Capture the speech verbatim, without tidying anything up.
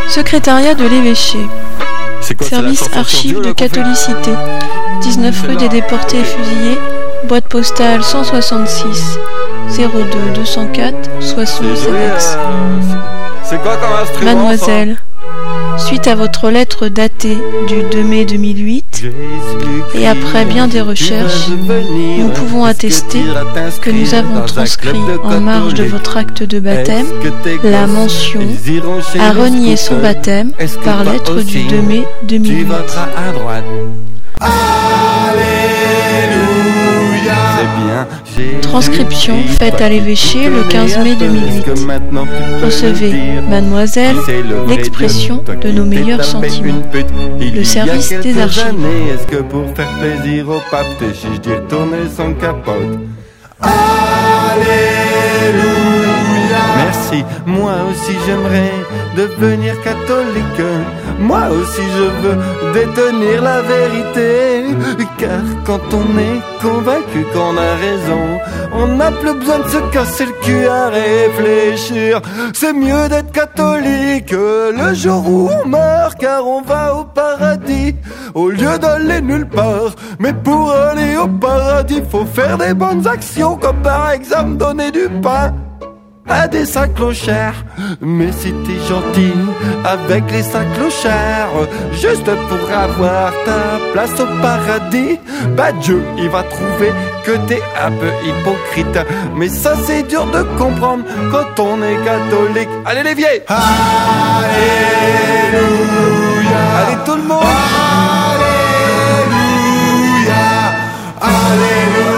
Secrétariat de l'évêché. Quoi, Service archives de catholicité. dix-neuf rue des déportés et fusillés, boîte postale cent soixante-six zéro deux deux cent quatre Soissons, Cenex. C'est quoi comme instrument? Mademoiselle, suite à votre lettre datée du deux mai deux mille huit, et après bien des recherches, nous pouvons attester que nous avons transcrit en marge de votre acte de baptême la mention à renier son baptême par lettre du deux mai deux mille huit. Transcription faite à l'évêché le quinze mai deux mille huit. Recevez, mademoiselle, l'expression de nos meilleurs sentiments. Le service des archives. Est-ce que pour faire plaisir au pape, t'es chiche d'y retourner sans capote? Alléluia. Merci, moi aussi j'aimerais devenir catholique. Moi aussi je veux détenir la vérité. Car quand on est convaincu qu'on a raison, on n'a plus besoin de se casser le cul à réfléchir. C'est mieux d'être catholique le jour où on meurt, car on va au paradis au lieu d'aller nulle part. Mais pour aller au paradis, faut faire des bonnes actions, comme par exemple donner du pain à des sacs clochards. Mais si t'es gentil avec les sacs clochards, juste pour avoir ta place au paradis, bah Dieu il va trouver que t'es un peu hypocrite. Mais ça c'est dur de comprendre quand on est catholique. Allez les vieilles. Alléluia. Allez tout le monde. Alléluia. Alléluia.